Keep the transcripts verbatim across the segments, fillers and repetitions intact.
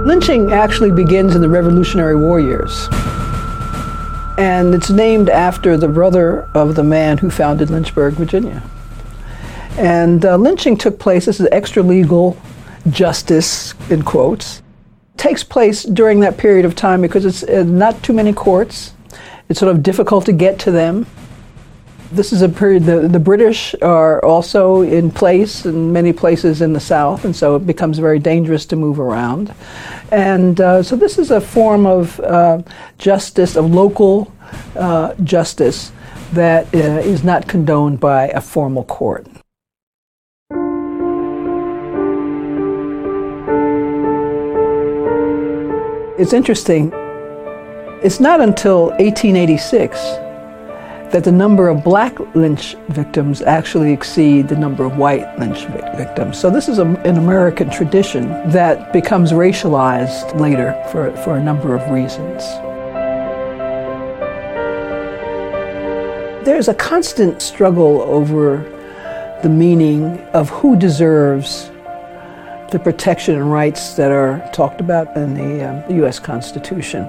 Lynching actually begins in the Revolutionary War years. And it's named after the brother of the man who founded Lynchburg, Virginia. And uh, lynching took place, this is extra-legal justice, in quotes, takes place during that period of time because it's uh, not too many courts. It's sort of difficult to get to them. This is a period, the, the British are also in place in many places in the South, and so it becomes very dangerous to move around. And uh, so this is a form of uh, justice, of local uh, justice that uh, is not condoned by a formal court. It's interesting, it's not until eighteen eighty-six that the number of black lynch victims actually exceed the number of white lynch victims. So this is a, an American tradition that becomes racialized later for, for a number of reasons. There's a constant struggle over the meaning of who deserves the protection and rights that are talked about in the um, U S Constitution.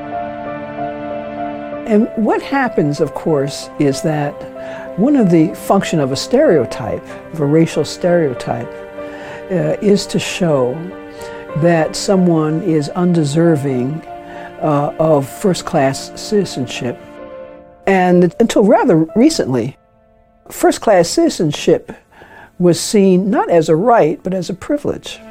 And what happens, of course, is that one of the function of a stereotype, of a racial stereotype, uh, is to show that someone is undeserving uh, of first-class citizenship. And until rather recently, first-class citizenship was seen not as a right, but as a privilege.